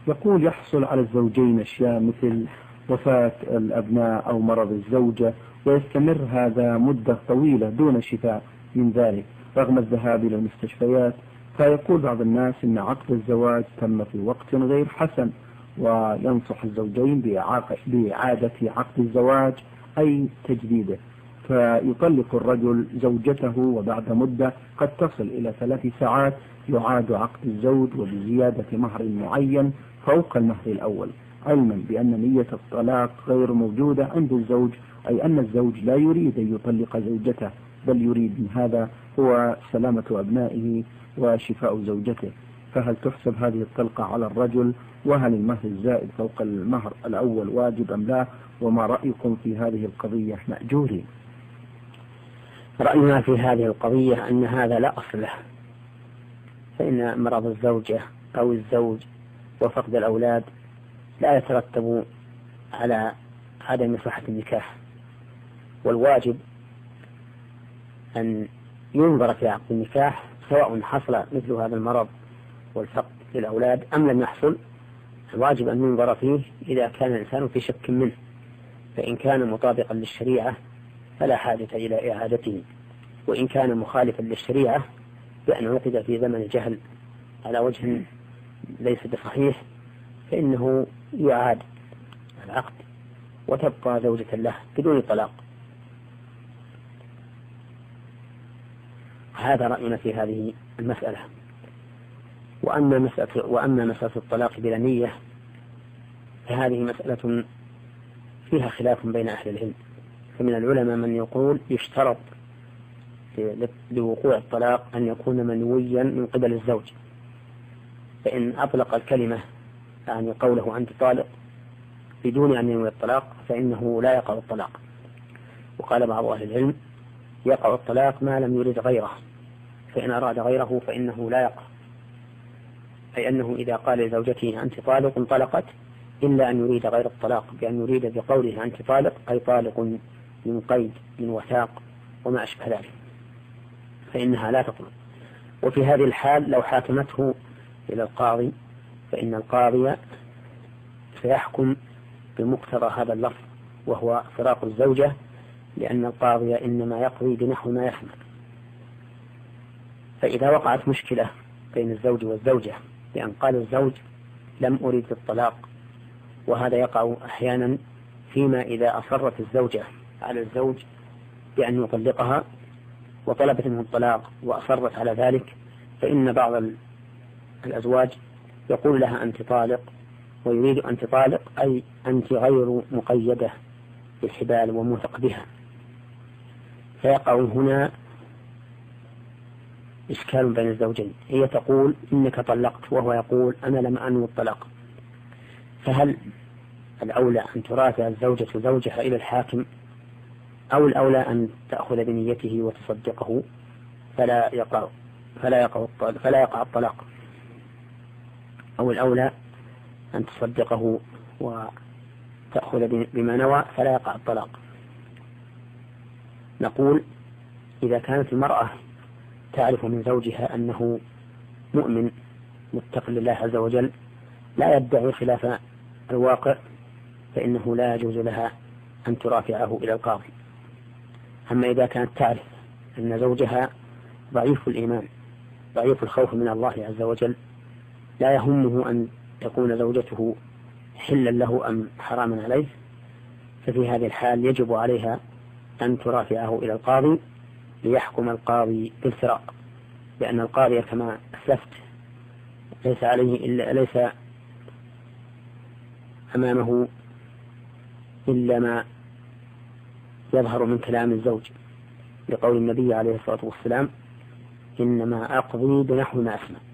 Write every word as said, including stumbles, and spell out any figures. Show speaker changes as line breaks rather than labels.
يقول يحصل على الزوجين أشياء مثل وفاة الأبناء أو مرض الزوجة، ويستمر هذا مدة طويلة دون شفاء من ذلك رغم الذهاب إلى المستشفيات. فيقول بعض الناس إن عقد الزواج تم في وقت غير حسن، وينصح الزوجين بإعادة عقد الزواج أي تجديده. فيطلق الرجل زوجته، وبعد مدة قد تصل إلى ثلاث ساعات يعاد عقد الزوج وبزيادة مهر معين فوق المهر الأول، علما بأن نية الطلاق غير موجودة عند الزوج، أي أن الزوج لا يريد أن يطلق زوجته، بل يريد من هذا هو سلامة أبنائه وشفاء زوجته. فهل تحسب هذه الطلقة على الرجل؟ وهل المهر الزائد فوق المهر الأول واجب أم لا؟ وما رأيكم في هذه القضية مأجورين؟
رأينا في هذه القضية أن هذا لا أصل له، فإن مرض الزوجة أو الزوج وفقد الأولاد لا يترتب على عدم صحة النكاح، والواجب أن ينظر في عقد النكاح سواء حصل مثل هذا المرض والفقد للأولاد أم لم يحصل. الواجب أن ينظر فيه إذا كان الإنسان في شك منه، فإن كان مطابقا للشريعة فلا حاجة إلى إعادته، وإن كان مخالفا للشريعة بأن عقد في زمن الجهل على وجه ليس بصحيح فإنه يعاد العقد وتبقى زوجة له بدون طلاق. هذا رأينا في هذه المسألة. وأما مسألة, وأما مسألة الطلاق بلا نية فهذه مسألة فيها خلاف بين أهل العلم، فمن العلماء من يقول يشترط لوقوع الطلاق أن يكون منويا من قبل الزوج، فإن أطلق الكلمة يعني قوله أنت طالق بدون أن ينوي الطلاق فإنه لا يقع الطلاق. وقال بعض أهل العلم يقع الطلاق ما لم يرد غيره، فإن أراد غيره فإنه لا يقع، أي أنه إذا قال لزوجته أنت طالق انطلقت، إلا أن يريد غير الطلاق، بأن يريد بقوله أنت طالق أي طالق من قيد من وثاق وما أشبه ذلك، فإنها لا تطلق. وفي هذه الحال لو حاكمته إلى القاضي فإن القاضي سيحكم بمقتضى هذا اللفظ وهو فراق الزوجة، لأن القاضي إنما يقضي بنحو ما يحمل. فإذا وقعت مشكلة بين الزوج والزوجة بأن قال الزوج لم أريد الطلاق، وهذا يقع أحيانا فيما إذا أصرت الزوجة على الزوج بأن يطلقها وطلبت منه الطلاق وأصرت على ذلك، فإن بعض الأزواج يقول لها أنت طالق ويريد أنت طالق أي أنت غير مقيدة بالحبال وموثق بها، فيقع هنا إشكال بين الزوجين. هي تقول إنك طلقت وهو يقول أنا لم أنوي الطلاق، فهل الأولى أن ترافع الزوجة زوجها إلى الحاكم أو الأولى أن تأخذ بنيته وتصدقه فلا يقع فلا يقع فلا يقع الطلاق، أو الأولى أن تصدقه وتأخذ بما نوى فلا يقع الطلاق؟ نقول إذا كانت المرأة تعرف من زوجها أنه مؤمن متق لله عز وجل لا يدعي خلاف الواقع فإنه لا يجوز لها أن ترافعه إلى القاضي. أما إذا كانت تعرف أن زوجها ضعيف الإيمان ضعيف الخوف من الله عز وجل لا يهمه أن تكون زوجته حلا له أم حراما عليه، ففي هذه الحال يجب عليها أن ترافعه إلى القاضي ليحكم القاضي بالفراق، لأن القاضي كما أسلفت ليس عليه إلا ليس أمامه إلا ما يظهر من كلام الزوج، لقول النبي عليه الصلاة والسلام إنما أقضي بنحو ما أسمع.